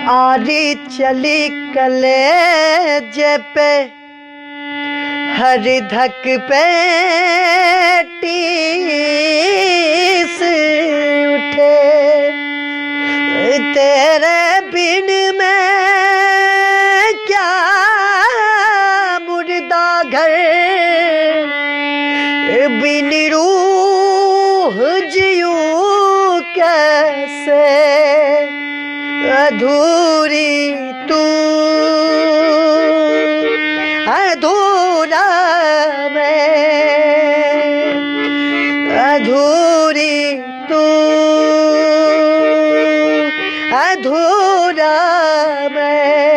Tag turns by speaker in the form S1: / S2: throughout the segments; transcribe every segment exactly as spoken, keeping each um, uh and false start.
S1: आरी चली कलेजे पे हर धक पे टीस उठे। तेरे बिन मैं क्या मुर्दा घर, बिन रूह जियूं कैसे। अधूरी तू अधूरा मैं, अधूरी तू अधूरा मैं।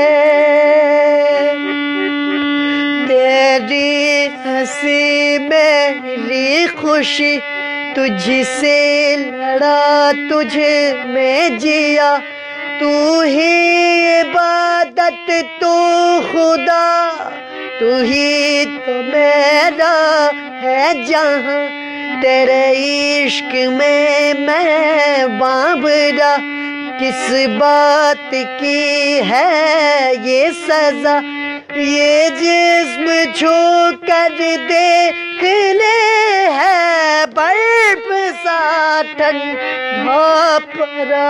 S1: तेरी हंसी मेरी खुशी, तुझसे लड़ा तुझ में जिया। तू ही इबादत तू खुदा, तू ही तो मेरा है जहां। तेरे इश्क में मैं बाबरा, किस बात की है ये सजा। ये जिस्म छू कर देख ले है बर्फ सा ठंडा परा।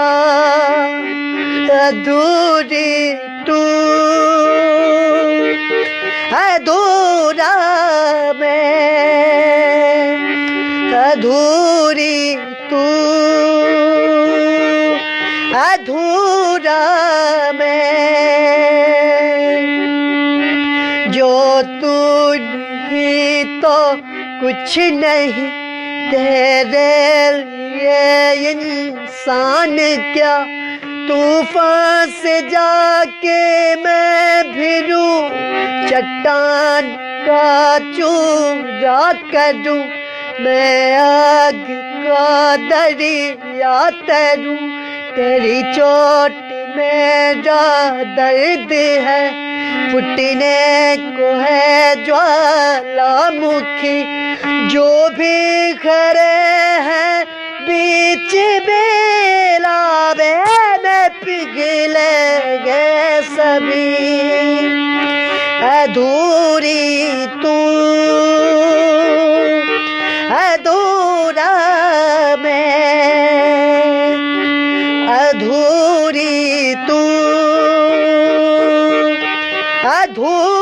S1: अधूरी तू अधूरा मैं, अधूरी तू अधूरा मैं। जो तू नहीं तो कुछ नहीं, तेरे लिए इंसान क्या। तूफान से जाके मैं फिरूं, चट्टान का चूरा करूं। मैं आग का दरिया तरूं, तेरी चोट मेरा दर्द है। फुटने को है ज्वालामुखी, जो भी खड़े हैं बीच बेलावे में पिघलेंगे सभी। अधूरी तू अधूरा मैं, अधूरी तू अधूरा